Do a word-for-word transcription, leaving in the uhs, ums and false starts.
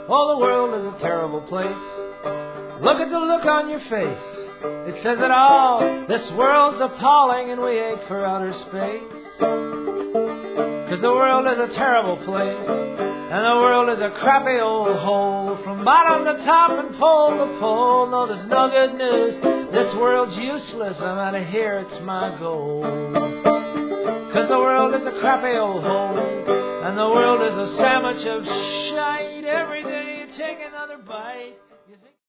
Oh, the world is a terrible place. Look at the look on your face. It says it all. This world's appalling and we ache for outer space. 'Cause the world is a terrible place. And the world is a crappy old hole. From bottom to top and pole to pole. No, there's no good news. This world's useless. I'm out of here. It's my goal. 'Cause the world is a crappy old hole. And the world is a sandwich of shite. Every day you take another bite.